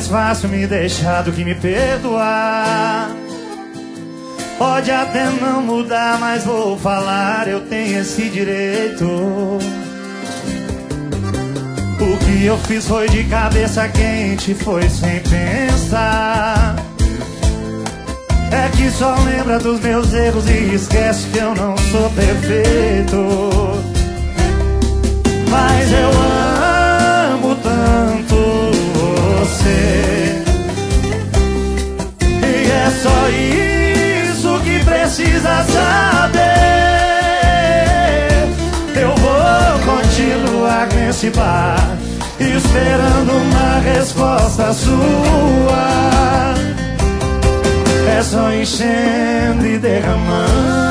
mais fácil me deixar do que me perdoar. Pode até não mudar, mas vou falar, eu tenho esse direito. O que eu fiz foi de cabeça quente, foi sem pensar. É que só lembra dos meus erros e esquece que eu não sou perfeito. Mas eu amo tanto você, e é só isso que precisa saber. Eu vou continuar nesse bar, esperando uma resposta sua. É só enchendo e derramando.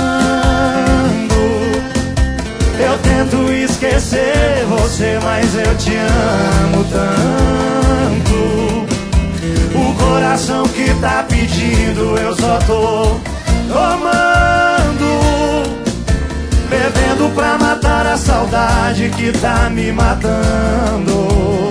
Eu tento esquecer você, mas eu te amo tanto. O coração que tá pedindo, eu só tô tomando, bebendo pra matar a saudade que tá me matando.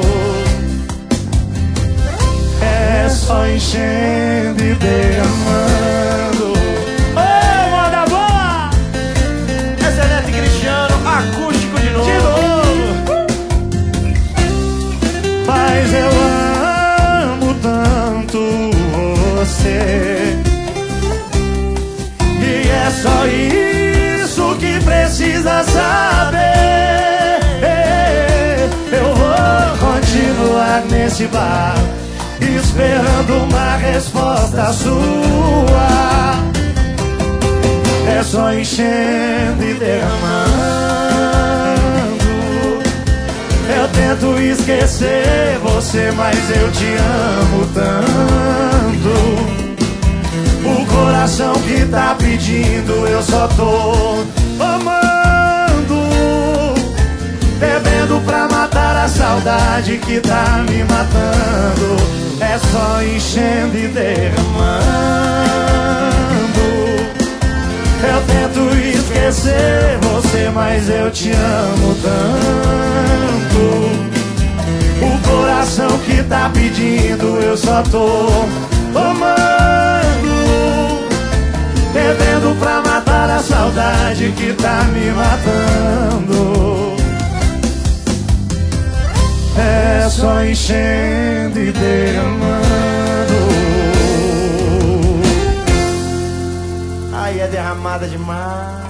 É só enchendo e derramando. Ô, moda boa! Excelente Cristiano, acústico de novo. Mas eu amo tanto você, e é só isso que precisa saber. Eu vou continuar nesse bar, esperando uma resposta sua. É só enchendo e derramando. Eu tento esquecer você, mas eu te amo tanto. O coração que tá pedindo, eu só tô amando, bebendo pra matar a saudade que tá me matando. É só enchendo e derramando. Eu tento esquecer você, mas eu te amo tanto. O coração que tá pedindo, eu só tô amando, bebendo pra matar a saudade que tá me matando. É só enchendo e derramando. Aí é derramada demais.